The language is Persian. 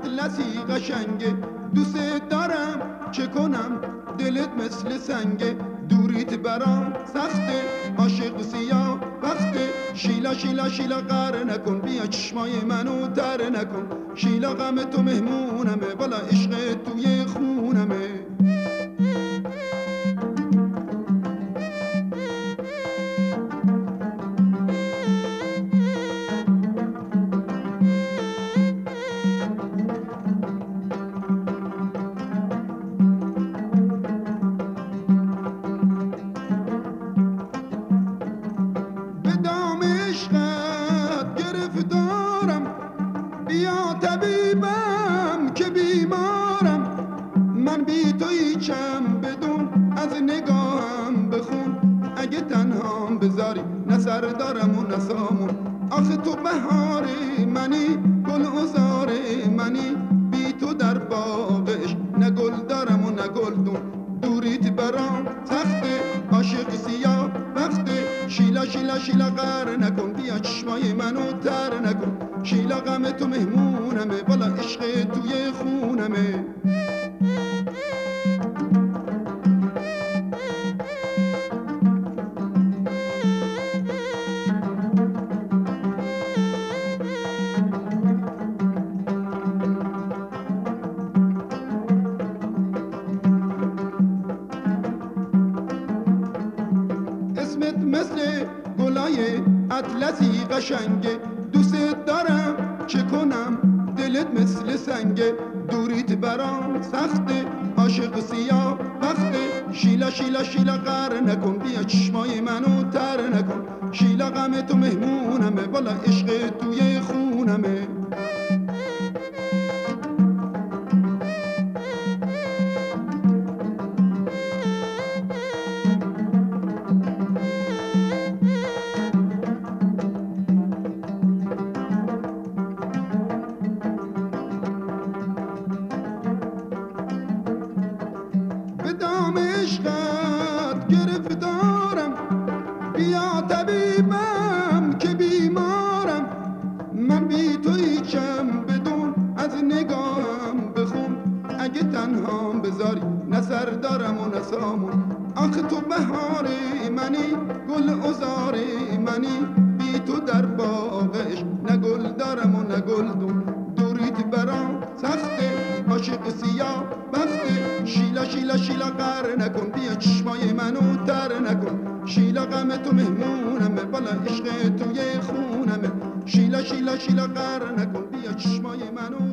اطلسی قشنگه، دوست دارم چه کنم دلت مثل سنگه، دوریت برام سخته عاشق سیاه وقته، شیلا شیلا شیلا قهر نکن، بیا چشمای منو تر نکن، شیلا غم تو مهمونمه، والا عشق توی خونمه. بیا طبیبم که بیمارم، من بی تو هیچم بدون از نگاهم بخون، اگه تنهام بذاری نه سر دارم و نه سامون، آخه تو بهار منی گل عذار منی، بی تو در باغش نه گل دارم و نه گلدون، دوریت برام سخته عاشق سیاه وقته، شیلا شیلا شیلا قهر نکن، بیا چشمای منو تر نکن، شیلا غم تو مهمونمه، والا عشق توی خونمه. اسمت مثل گلای اطلسی قشنگه، دوست دارم چه کنم دلت مثل سنگه، دوریت برام سخته عاشق سیاه وقته، شیلا شیلا شیلا قهر نکن، بیا چشمای منو تر نکن، شیلا غم تو مهمونمه، والا عشق توی خونمه. عشقت گرفتارم، بیا طبیبم که بیمارم، من بی تو هیچم بدون از نگاهم بخون، اگه تنهام بذاری نه سر دارم و نه سامون، آخه تو بهار منی گل عذار منی، بی تو در باغش نه گل دارم و نه گلدون، دوریت برام سخته عاشق سیاه وقته، شیلا شیلا شیلا قهر نکن، بیا چشمای منو تر نکن، شیلا غم تو مهمونمه، والا عشق توی خونمه، شیلا شیلا شیلا قهر نکن، بیا چشمای منو